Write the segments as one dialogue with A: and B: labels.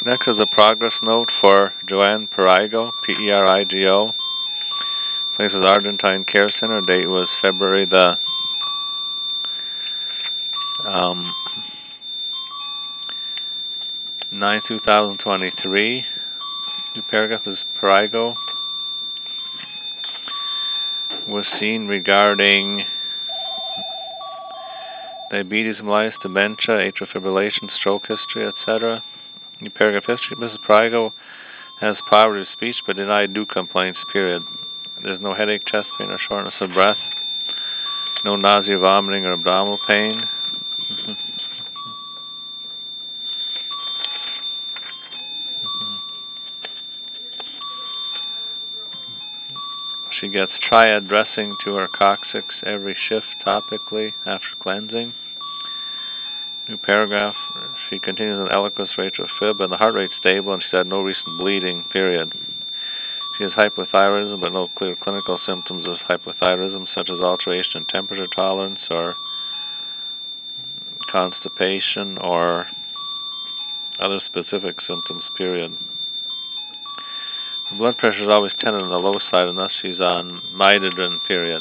A: Next is a progress note for Joanne Perigo, Perigo. Place was Argentine Care Center. Date was February the um, 9, 2023. New paragraph is Perigo was seen regarding diabetes mellitus, dementia, atrial fibrillation, stroke history, etc. New paragraph history. Mrs. Perigo has poverty of speech but denied new complaints, period. There's no headache, chest pain, or shortness of breath. No nausea, vomiting, or abdominal pain. She gets triad dressing to her coccyx every shift topically after cleansing. New paragraph. She continues on Eliquis for atrial fib, and the heart rate's stable, and she's had no recent bleeding, period. She has hypothyroidism, but no clear clinical symptoms of hypothyroidism, such as alteration in temperature tolerance or constipation or other specific symptoms, period. Her blood pressure is always 10 on the low side, and thus she's on midodrine, period.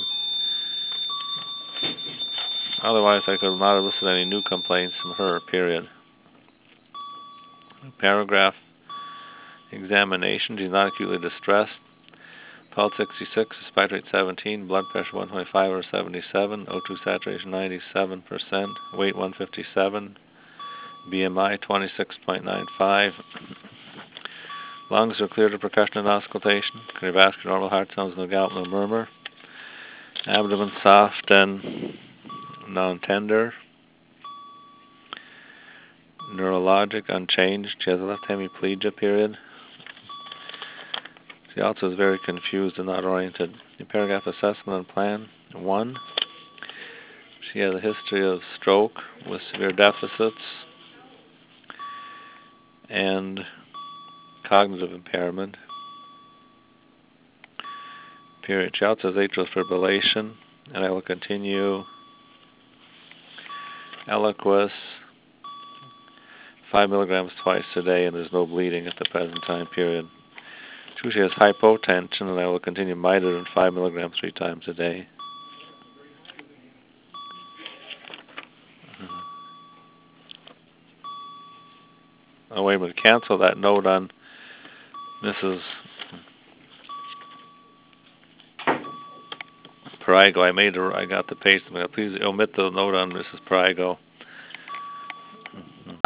A: Otherwise, I could not elicit any new complaints from her, period. Paragraph. Examination. She's not acutely distressed. Pulse 66, respiratory rate 17, blood pressure 125 over 77, O2 saturation 97%, weight 157, BMI 26.95. Lungs are clear to percussion and auscultation. Cardiovascular normal, heart sounds, no gout, no murmur. Abdomen soft and non-tender. Neurologic unchanged. She has a left hemiplegia, period. She also is very confused and not oriented. In paragraph assessment and plan 1. She has a history of stroke with severe deficits and cognitive impairment. Period. She also has atrial fibrillation, and I will continue Eliquis 5 milligrams twice a day, and there's no bleeding at the present time, period. 2, she has hypotension, and I will continue midodrine 5 milligrams 3 times a day. Oh, wait a minute, cancel that note on Mrs. Perigo. I got the page. Please omit the note on Mrs. Perigo.